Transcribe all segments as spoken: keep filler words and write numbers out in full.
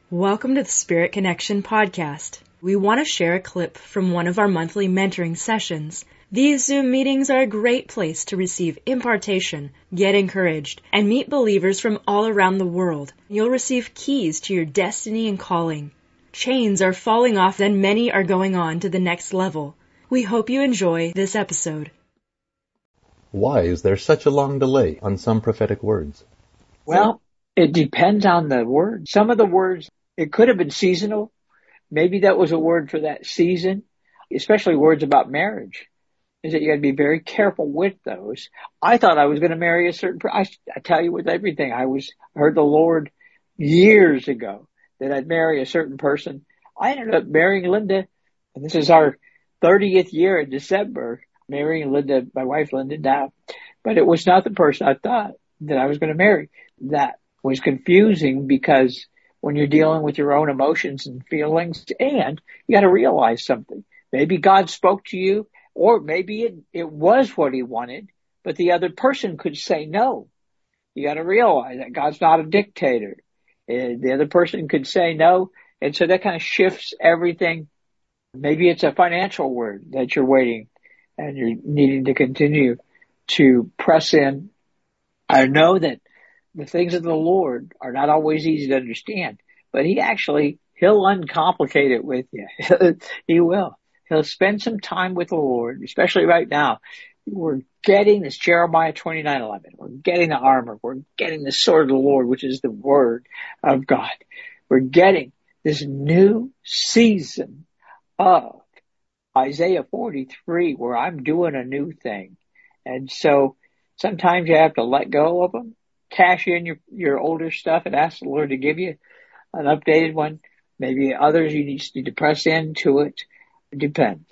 Welcome to the Spirit Connection podcast. We want to share a clip from one of our monthly mentoring sessions. These Zoom meetings are a great place to receive impartation, get encouraged, and meet believers from all around the world. You'll receive keys to your destiny and calling. Chains are falling off and many are going on to the next level. We hope you enjoy this episode. Why is there such a long delay on some prophetic words? Well, it depends on the word. Some of the words, it could have been seasonal. Maybe that was a word for that season, especially words about marriage, is that you got to be very careful with those. I thought I was going to marry a certain person. I, I tell you with everything, I was I heard the Lord years ago that I'd marry a certain person. I ended up marrying Linda, and this is our thirtieth year in December, marrying Linda, my wife Linda now. But it was not the person I thought that I was going to marry. That was confusing because when you're dealing with your own emotions and feelings, and you got to realize something. Maybe God spoke to you, or maybe it, it was what he wanted, but the other person could say no. You got to realize that God's not a dictator. And the other person could say no, and so that kind of shifts everything. Maybe it's a financial word that you're waiting and you're needing to continue to press in. I know that the things of the Lord are not always easy to understand, but he actually, he'll uncomplicate it with you. He will. He'll spend some time with the Lord, especially right now. We're getting this Jeremiah twenty-nine eleven. We're getting the armor. We're getting the sword of the Lord, which is the word of God. We're getting this new season of Isaiah forty-three, where I'm doing a new thing. And so sometimes you have to let go of them, cash in your, your older stuff and ask the Lord to give you an updated one. Maybe others you just need to press into it. It depends.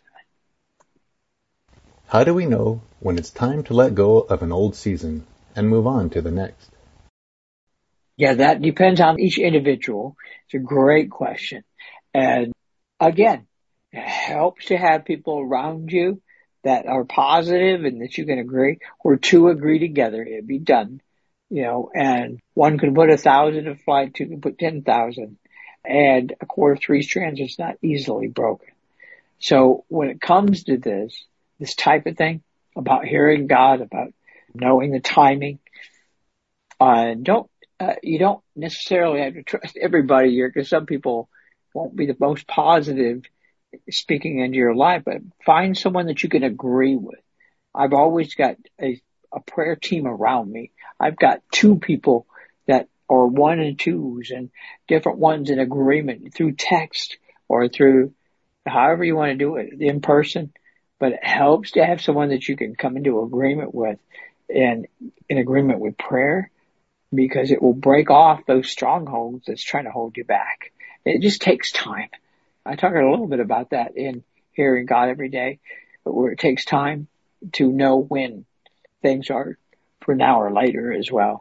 How do we know when it's time to let go of an old season and move on to the next? Yeah, that depends on each individual. It's a great question. And again, it helps to have people around you that are positive and that you can agree, or two agree together, it'd be done. You know, and one can put a thousand to flight, two can put ten thousand, and a cord of three strands is not easily broken. So when it comes to this, this type of thing about hearing God, about knowing the timing, uh, don't, uh, you don't necessarily have to trust everybody here, because some people won't be the most positive speaking into your life, but find someone that you can agree with. I've always got a, a prayer team around me. I've got two people that are one and twos and different ones in agreement through text or through however you want to do it in person. But it helps to have someone that you can come into agreement with and in agreement with prayer, because it will break off those strongholds that's trying to hold you back. It just takes time. I talk a little bit about that in Hearing God Every Day, where it takes time to know when things are for now or later as well.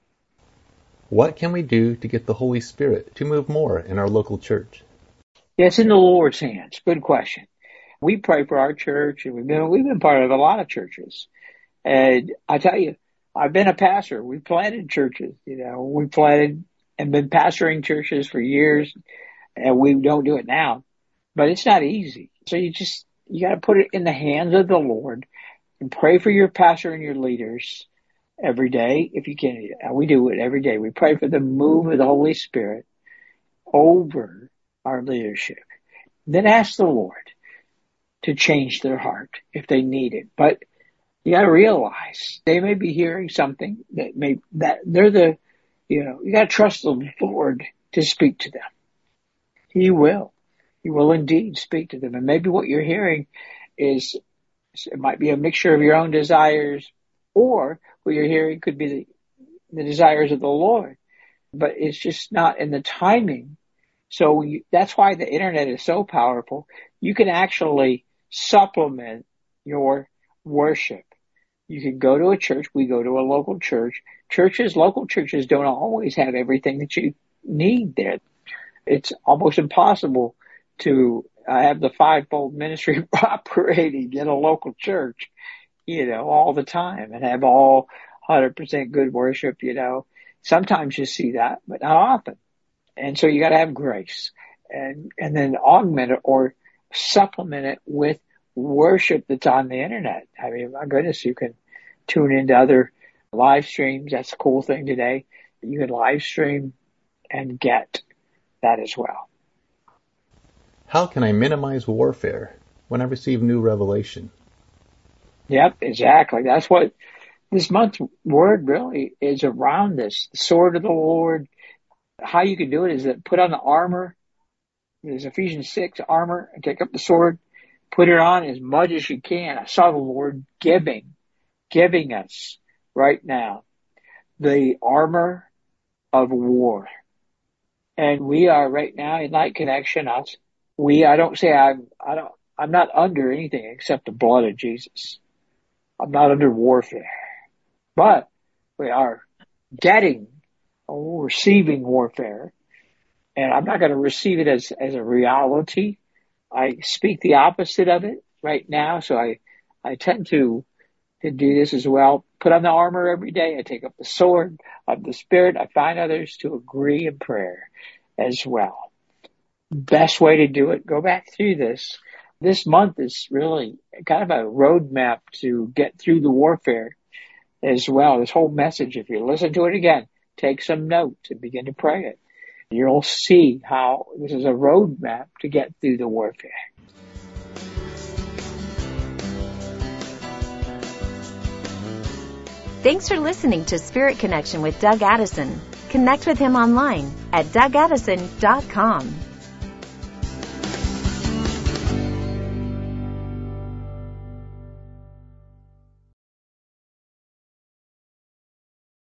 What can we do to get the Holy Spirit to move more in our local church? Yeah, it's in the Lord's hands. Good question. We pray for our church, and we've been, we've been part of a lot of churches. And I tell you, I've been a pastor. We planted churches, you know, we planted and been pastoring churches for years, and we don't do it now, but it's not easy. So you just, you got to put it in the hands of the Lord and pray for your pastor and your leaders every day if you can. We do it every day. We pray for the move of the Holy Spirit over our leadership. Then ask the Lord to change their heart if they need it. But you got to realize they may be hearing something that may, that they're the, you know, you got to trust the Lord to speak to them. He will. He will indeed speak to them. And maybe what you're hearing is, it might be a mixture of your own desires, or what you're hearing could be the, the desires of the Lord. But it's just not in the timing. So you, that's why the internet is so powerful. You can actually supplement your worship. You can go to a church. We go to a local church. Churches, local churches don't always have everything that you need there. It's almost impossible to uh, have the fivefold ministry operating in a local church, you know, all the time and have all one hundred percent good worship, you know. Sometimes you see that, but not often. And so you got to have grace, and, and then augment it or supplement it with worship that's on the internet. I mean, my goodness, you can tune into other live streams. That's a cool thing today. You can live stream and get that as well. How can I minimize warfare when I receive new revelation? Yep, exactly. That's what this month's word really is around this. The sword of the Lord. How you can do it is that put on the armor. There's Ephesians six armor, and take up the sword, put it on as much as you can. I saw the Lord giving, giving us right now the armor of war. And we are right now in Light Connection, us, we, I don't say I'm, I don't, I'm not under anything except the blood of Jesus. I'm not under warfare, but we are getting or receiving warfare. And I'm not going to receive it as, as a reality. I speak the opposite of it right now. So I, I tend to, to do this as well. Put on the armor every day. I take up the sword of the Spirit. I find others to agree in prayer as well. Best way to do it, go back through this. This month is really kind of a roadmap to get through the warfare as well. This whole message, if you listen to it again, take some notes and begin to pray it. You'll see how this is a roadmap to get through the warfare. Thanks for listening to Spirit Connection with Doug Addison. Connect with him online at doug addison dot com.